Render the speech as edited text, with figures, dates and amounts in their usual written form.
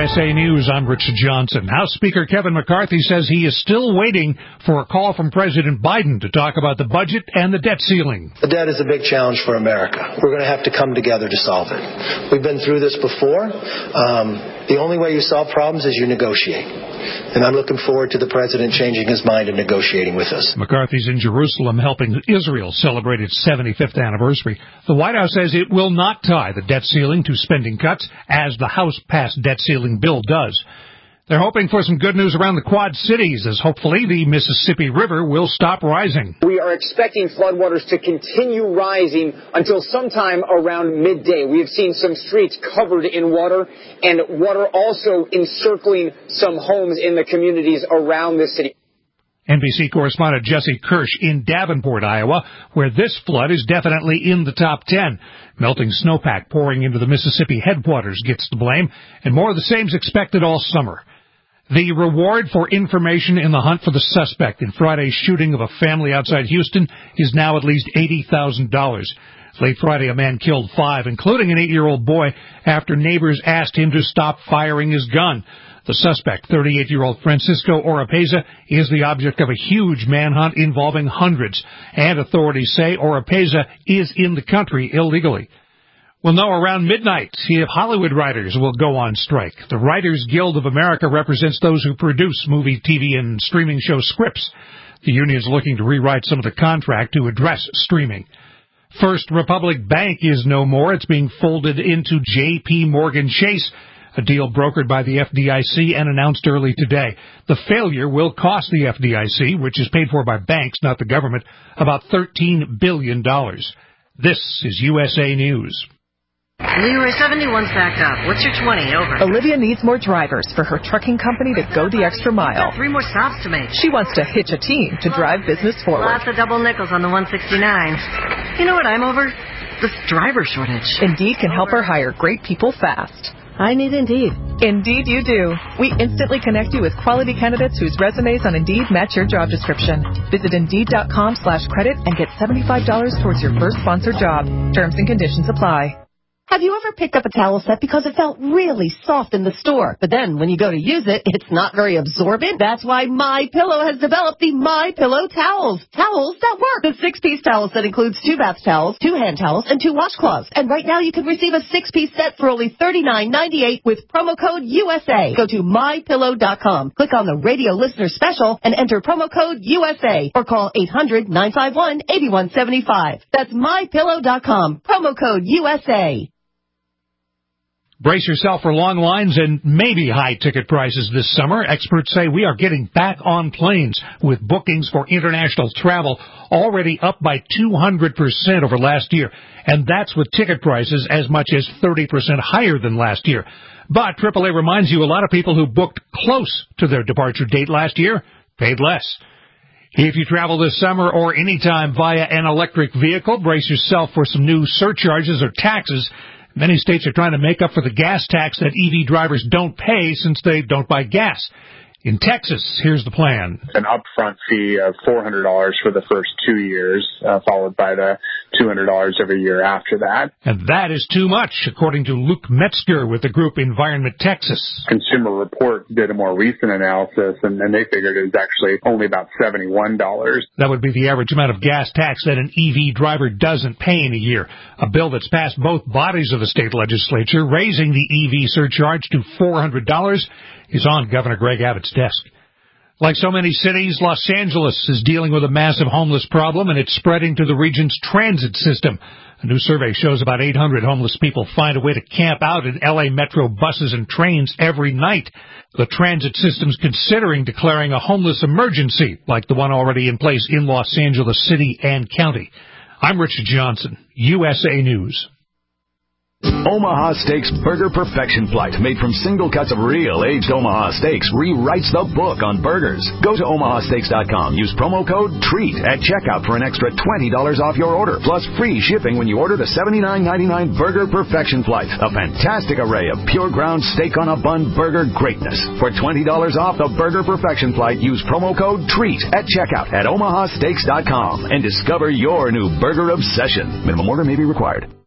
USA News, I'm Richard Johnson. House Speaker Kevin McCarthy says he is still waiting for a call from President Biden to talk about the budget and the debt ceiling. The debt is a big challenge for America. We're going to have to come together to solve it. We've been through this before. The only way you solve problems is you negotiate. And I'm looking forward to the president changing his mind and negotiating with us. McCarthy's in Jerusalem helping Israel celebrate its 75th anniversary. The White House says it will not tie the debt ceiling to spending cuts, as the House-passed debt ceiling bill does. They're hoping for some good news around the Quad Cities, as hopefully the Mississippi River will stop rising. We are expecting floodwaters to continue rising until sometime around midday. We have seen some streets covered in water, and water also encircling some homes in the communities around the city. NBC correspondent Jesse Kirsch in Davenport, Iowa, where this flood is definitely in the top 10. Melting snowpack pouring into the Mississippi headwaters gets the blame, and more of the same is expected all summer. The reward for information in the hunt for the suspect in Friday's shooting of a family outside Houston is now at least $80,000. Late Friday, a man killed 5, including an 8-year-old boy, after neighbors asked him to stop firing his gun. The suspect, 38-year-old Francisco Oropeza, is the object of a huge manhunt involving hundreds, and authorities say Oropeza is in the country illegally. We'll know around midnight if Hollywood writers will go on strike. The Writers Guild of America represents those who produce movie, TV, and streaming show scripts. The union is looking to rewrite some of the contract to address streaming. First Republic Bank is no more. It's being folded into J.P. Morgan Chase, a deal brokered by the FDIC and announced early today. The failure will cost the FDIC, which is paid for by banks, not the government, about $13 billion. This is USA News. Leroy 71 stacked up. What's your 20? Over. Olivia needs more drivers for her trucking company to go the extra mile. I've got 3 more stops to make. She wants to hitch a team to drive business forward. Lots of double nickels on the 169. You know what I'm over? This driver shortage. Indeed can help her hire great people fast. I need Indeed. Indeed you do. We instantly connect you with quality candidates whose resumes on Indeed match your job description. Visit Indeed.com/credit and get $75 towards your first sponsored job. Terms and conditions apply. Have you ever picked up a towel set because it felt really soft in the store, but then when you go to use it, it's not very absorbent? That's why MyPillow has developed the MyPillow towels. Towels that work. The 6-piece towel set includes 2 bath towels, 2 hand towels, and 2 washcloths. And right now you can receive a 6-piece set for only $39.98 with promo code USA. Go to MyPillow.com. Click on the radio listener special and enter promo code USA or call 800-951-8175. That's MyPillow.com. Promo code USA. Brace yourself for long lines and maybe high ticket prices this summer. Experts say we are getting back on planes, with bookings for international travel already up by 200% over last year. And that's with ticket prices as much as 30% higher than last year. But AAA reminds you a lot of people who booked close to their departure date last year paid less. If you travel this summer or anytime via an electric vehicle, brace yourself for some new surcharges or taxes. Many states are trying to make up for the gas tax that EV drivers don't pay since they don't buy gas. In Texas, here's the plan. An upfront fee of $400 for the first 2 years, followed by the $200 every year after that. And that is too much, according to Luke Metzger with the group Environment Texas. Consumer Report did a more recent analysis, and they figured it was actually only about $71. That would be the average amount of gas tax that an EV driver doesn't pay in a year. A bill that's passed both bodies of the state legislature, raising the EV surcharge to $400, is on Governor Greg Abbott's desk. Like so many cities, Los Angeles is dealing with a massive homeless problem, and it's spreading to the region's transit system. A new survey shows about 800 homeless people find a way to camp out in L.A. Metro buses and trains every night. The transit system's considering declaring a homeless emergency, like the one already in place in Los Angeles City and County. I'm Richard Johnson, USA News. Omaha Steaks Burger Perfection Flight, made from single cuts of real aged Omaha steaks, rewrites the book on burgers. Go to omahasteaks.com. Use promo code TREAT at checkout for an extra $20 off your order, plus free shipping when you order the $79.99 Burger Perfection Flight. A fantastic array of pure ground steak on a bun burger greatness. For $20 off the Burger Perfection Flight, use promo code TREAT at checkout at omahasteaks.com and discover your new burger obsession. Minimum order may be required.